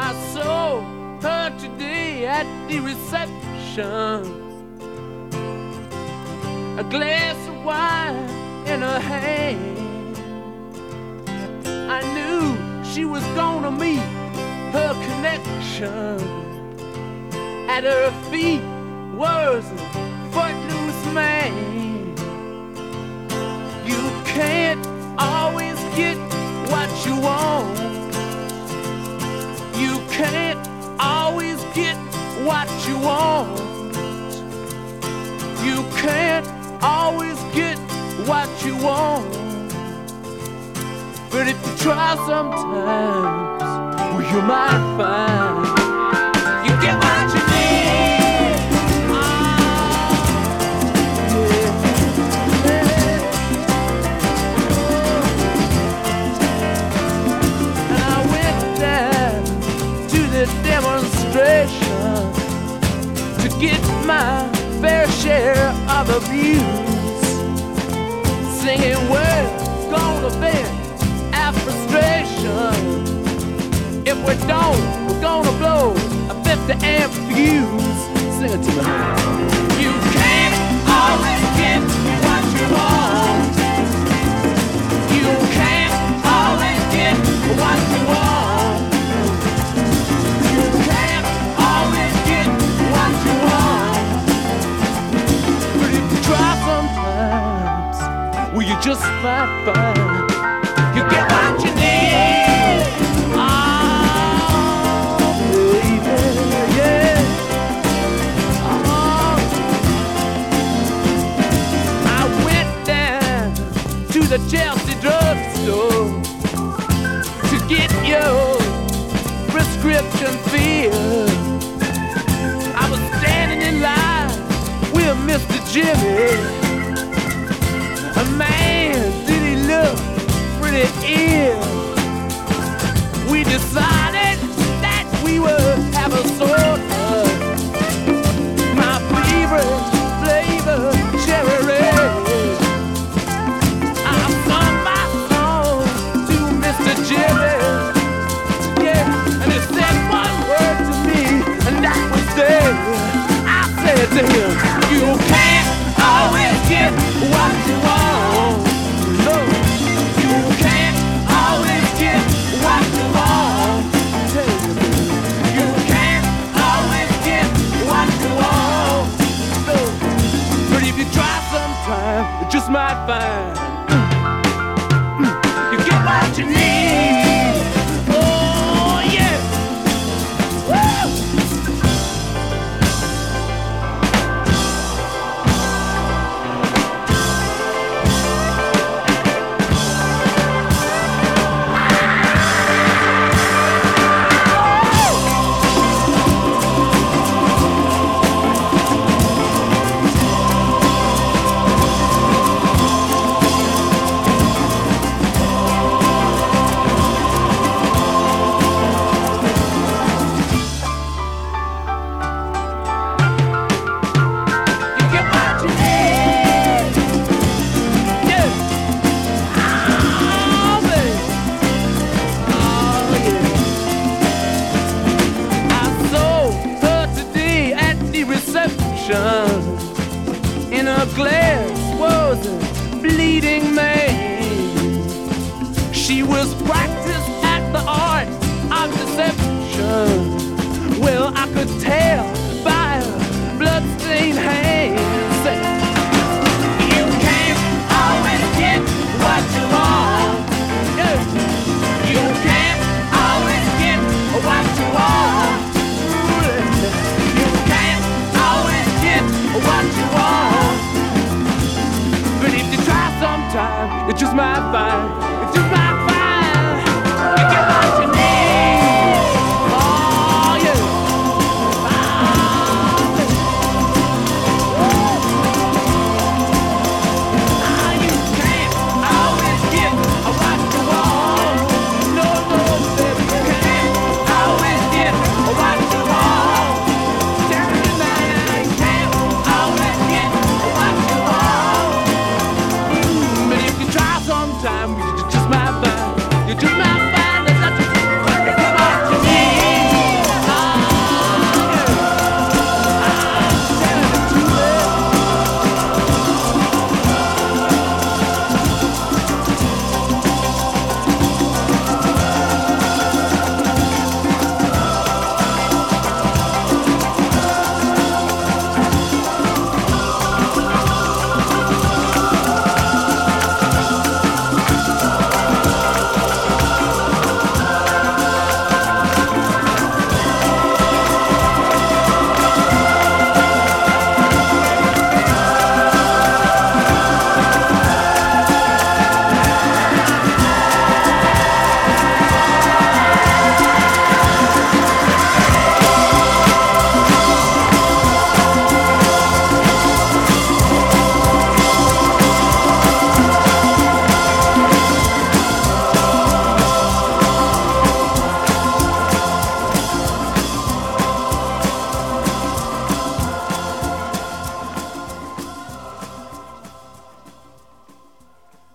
I saw her today at the reception, a glass of wine in her hand. I knew she was gonna meet her connection. At her feet was a footloose man. You can't always get what you want. You can't always get what you want. You can't always get what you want. But if you try sometimes, well, you might find you get what you need. Oh, yeah. And I went down to the demonstration to get my fair share of abuse, singing we're gonna vent our frustration. If we don't, we're gonna blow a 50-amp fuse. Sing it to me. You can't always get what you want. You can't always get what you want. You can't always get what you want. But if you try sometimes, well, you just might find you get what you need. Oh, baby, yeah. Oh. I went down to the Chelsea drugstore to get your prescription filled. I was standing in line with Mr. Jimmy. A man, did he look pretty ill. We decided that we would have a soda. My favorite flavor, cherry red. I sung my song to Mr. Jimmy. Yeah, and he said one word to me, and that was there. I said to him, you can't always get what you want. No, you can't always get what you want. You can't always get what you want. No, but if you try sometime, you just might find you get what you need. Oh yeah. Woo! In her glass was a bleeding man. She was practiced at the art of deception.